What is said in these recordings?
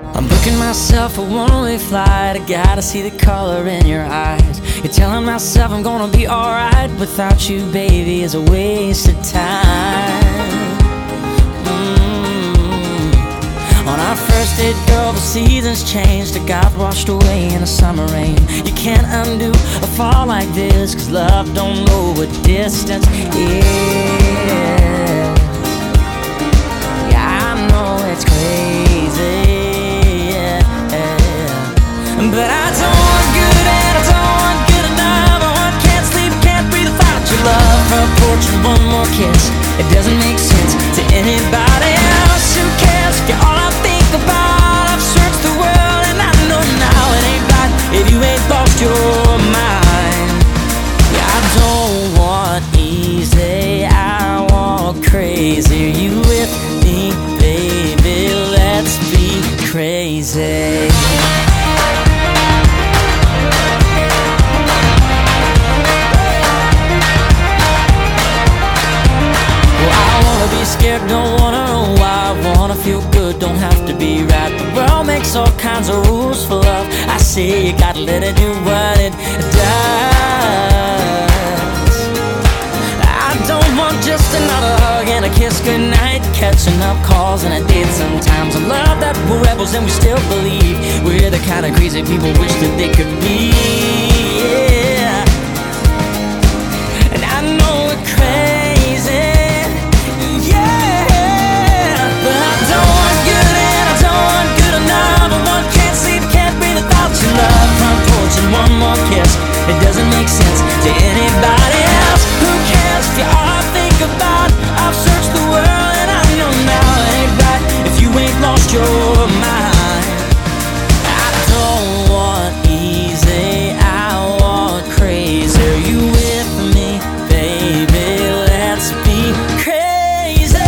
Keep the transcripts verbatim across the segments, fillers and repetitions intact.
I'm booking myself a one-way flight. I gotta see the color in your eyes. You're telling myself I'm gonna be alright. Without you, baby, is a waste of time. mm. On our first date, girl, the seasons changed. I got washed away in a summer rain. You can't undo a fall like this, 'cause love don't know what distance is. Yeah, I know it's crazy, but I don't want good and I don't want good enough. I want can't sleep, can't breathe without your love. Front porch and one more kiss. It doesn't make sense to anybody else. Who cares if you're all I think about? I've searched the world and I know now it ain't right if you ain't lost your mind. Yeah, I don't want easy, I want crazy. Are you with me, baby? Let's be crazy. Be scared, don't wanna know why. I wanna feel good, don't have to be right. The world makes all kinds of rules for love. I say you gotta let it do what it does. I don't want just another hug and a kiss goodnight, catching up calls and a date sometimes. I love that we're rebels and we still believe we're the kind of crazy people wish that they could be. Yeah. And I know we're crazy, one more kiss. It doesn't make sense to anybody else. Who cares if you're all I think about? I've searched the world and I know now it ain't right if you ain't lost your mind. I don't want easy, I want crazy. Are you with me, baby? Let's be crazy.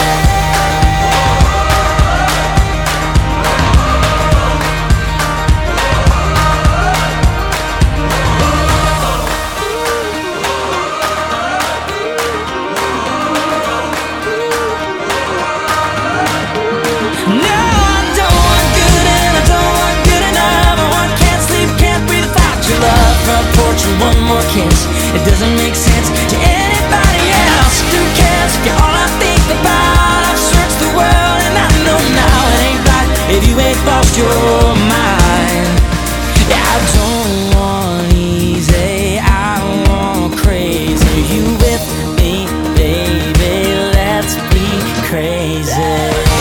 One more kiss. It doesn't make sense to anybody else. Who cares if you're all I think about? I've searched the world and I know now it ain't right if you ain't lost your mind. Yeah, I don't want easy, I want crazy. Are you with me, baby? Let's be crazy.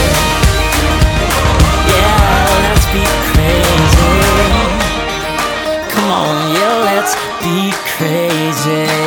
Yeah, let's be crazy. Come on, yeah, let's be crazy.